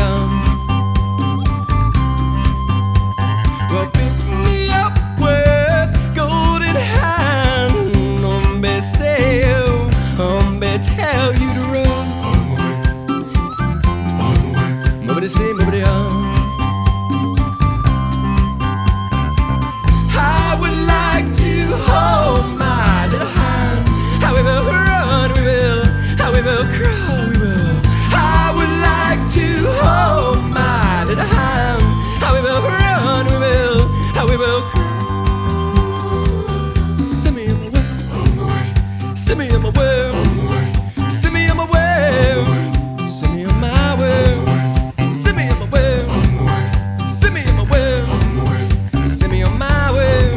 Well, pick me up with golden hand. Sail, tell you to run. Nobody say, nobody I would like to hold my little hand. How we will run, we will. How we will crawl, we will. I would like to hold my little hand. How we will run, we will. How we will crawl. Send me on my way. Send me on my way. Send me on my way. Send me on my way. Send me on my way. Send me on my way. Send me on my way.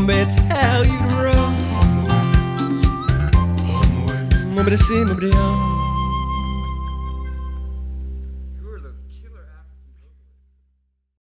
Nobody see, nobody